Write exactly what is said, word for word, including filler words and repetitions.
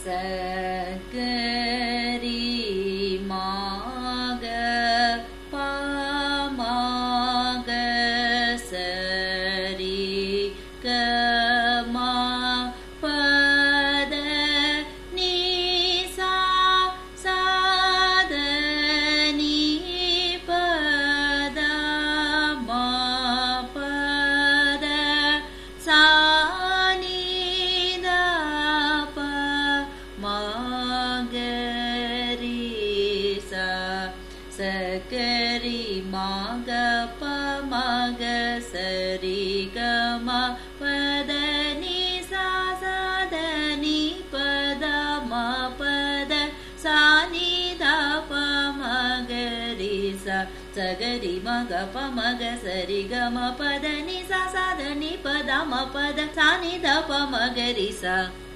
சகரி மாக பமாக சரி கமா பத நீசா சாத நீ பத மா பத சா சகரி மாக பமாக சரி கமா பத நீ சா சாத நீ பத மா பத சா நீ த ப மகரி சா சகரி மாக பமாக சரி கமா பத நீ சா சாத நீ பத மா பத சா நீ த ப மகரி சா.